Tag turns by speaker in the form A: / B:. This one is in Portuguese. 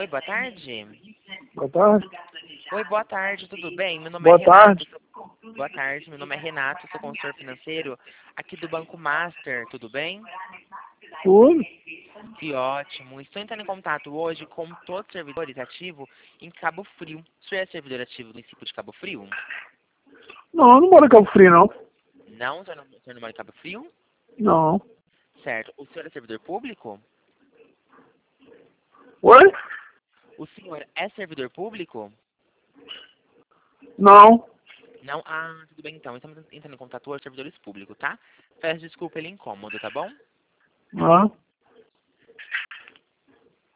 A: Oi, boa tarde.
B: Boa tarde.
A: Oi, boa tarde, tudo bem? Meu nome é
B: Boa
A: Renato.
B: tarde.
A: Boa tarde, meu nome é Renato, sou consultor financeiro aqui do Banco Master, tudo bem?
B: Tudo?
A: Que ótimo. Estou entrando em contato hoje com todos os servidores ativos em Cabo Frio. O senhor é servidor ativo do município de Cabo Frio?
B: Não, eu não moro em Cabo Frio, não.
A: Não, o senhor não mora em Cabo Frio?
B: Não.
A: Certo. O senhor é servidor público?
B: Oi?
A: O senhor é servidor público?
B: Não.
A: Não? Ah, tudo bem então. Estamos entrando em contato hoje com servidores públicos, tá? Peço desculpa pelo incômodo, tá bom?
B: Não.